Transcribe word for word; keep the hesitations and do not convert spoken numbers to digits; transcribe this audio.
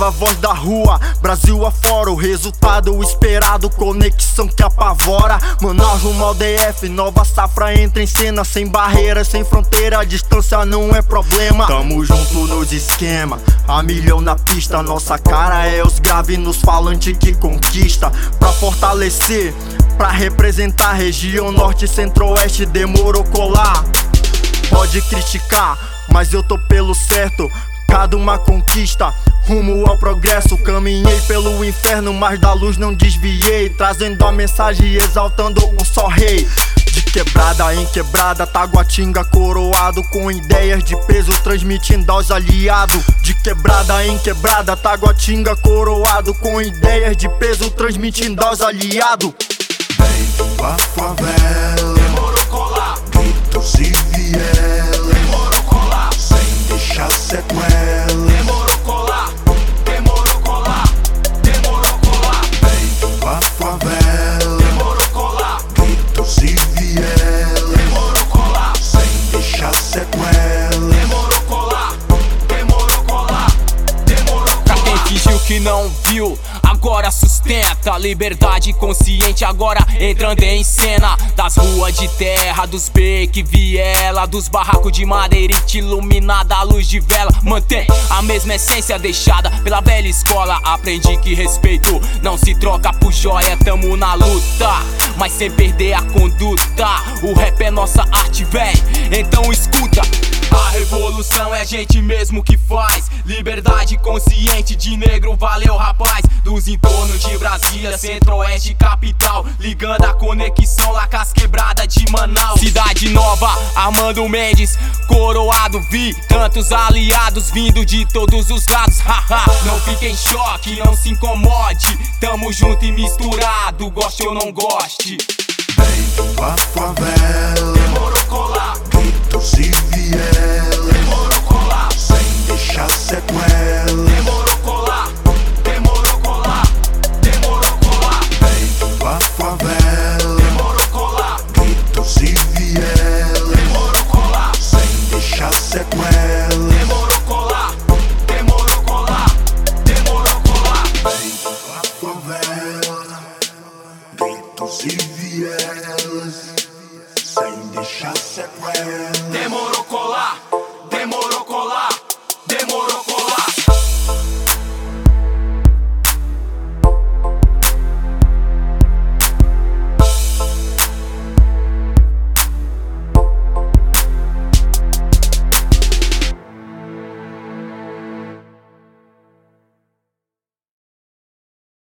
a voz da rua, Brasil afora, o resultado esperado, conexão que apavora. Manaus rumo ao D F, nova safra entra em cena, sem barreiras, sem fronteira, a distância não é problema. Tamo junto nos esquema, a milhão na pista, nossa cara é os graves nos falantes que conquista. Pra fortalecer, pra representar a região norte, centro-oeste, demorou colar. Pode criticar, mas eu tô pelo certo, cada uma conquista, rumo ao progresso. Caminhei pelo inferno, mas da luz não desviei, trazendo a mensagem e exaltando um só rei. De quebrada em quebrada, Taguatinga coroado, com ideias de peso transmitindo aos aliados. De quebrada em quebrada, Taguatinga coroado, com ideias de peso transmitindo aos aliados. Dentro da favela, demorou colar, gritos e vielas, demorou colar, sem deixar sequela, demorou colar, demorou colar, demorou colar. Dentro da favela, demorou colar, gritos e vielas, demorou colar, sem deixar sequela, demorou colar, demorou colar, demorou colar. Pra quem fingiu que não viu, agora sustenta. Liberdade consciente agora entrando em cena. Das ruas de terra, dos becos, viela, dos barracos de madeirite iluminada a luz de vela. Mantém a mesma essência deixada pela velha escola. Aprendi que respeito não se troca por joia. Tamo na luta, mas sem perder a conduta. O rap é nossa arte, véi, então escuta. A revolução é a gente mesmo que faz. Liberdade consciente de negro, valeu rapaz. Dos entornos de Brasília, centro-oeste, capital, ligando a conexão lá com as quebradas de Manaus. Cidade Nova, Armando Mendes, coroado, vi tantos aliados vindo de todos os lados. Haha, não fique em choque, não se incomode, tamo junto e misturado, goste ou não goste. Dentro da favela, demorou colar, gritos e vielas, demorou colar, sem deixar sequela, demorou colar, demorou colar, demorou colar. Dentro da favela, demorou colar, gritos e vielas, demorou colar, sem deixar sequela, demorou colar, demorou colar, demorou colar. Dentro da favela, gritos e vielas, sem deixar sequela.